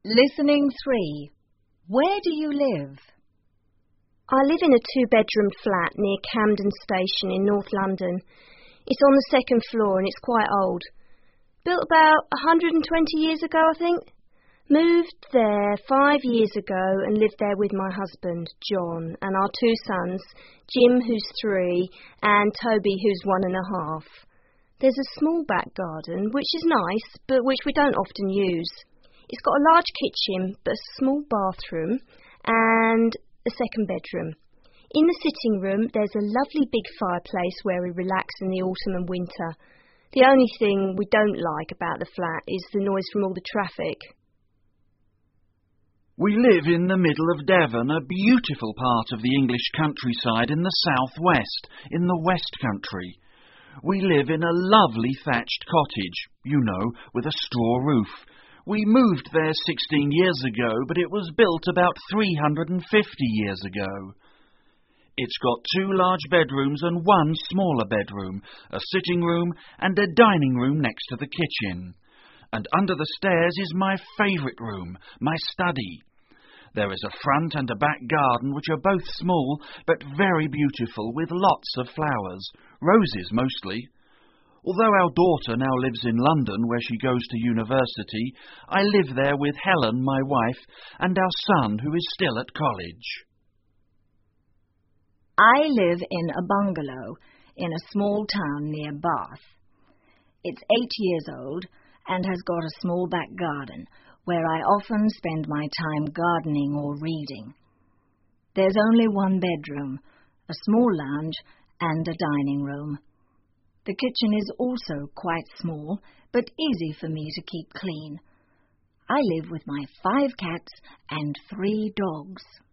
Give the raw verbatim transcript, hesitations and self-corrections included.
Listening three. Where do you live? I live in a two-bedroom flat near Camden Station in North London. It's on the second floor and it's quite old. Built about one hundred twenty years ago, I think. Moved there five years ago and lived there with my husband, John, and our two sons, Jim, who's three, and Toby, who's one and a half. There's a small back garden, which is nice, but which we don't often use. It's got a large kitchen, but a small bathroom, and a second bedroom. In the sitting room, there's a lovely big fireplace where we relax in the autumn and winter. The only thing we don't like about the flat is the noise from all the traffic. We live in the middle of Devon, a beautiful part of the English countryside in the southwest, in the West Country. We live in a lovely thatched cottage, you know, with a straw roof. We moved there sixteen years ago, but it was built about three hundred fifty years ago. It's got two large bedrooms and one smaller bedroom, a sitting room and a dining room next to the kitchen. And under the stairs is my favourite room, my study. There is a front and a back garden which are both small but very beautiful with lots of flowers, roses mostly. Although our daughter now lives in London where she goes to university, I live there with Helen, my wife, and our son who is still at college. I live in a bungalow in a small town near Bath. It's eight years old and has got a small back garden where I often spend my time gardening or reading. There's only one bedroom, a small lounge and a dining room. The kitchen is also quite small, but easy for me to keep clean. I live with my five cats and three dogs.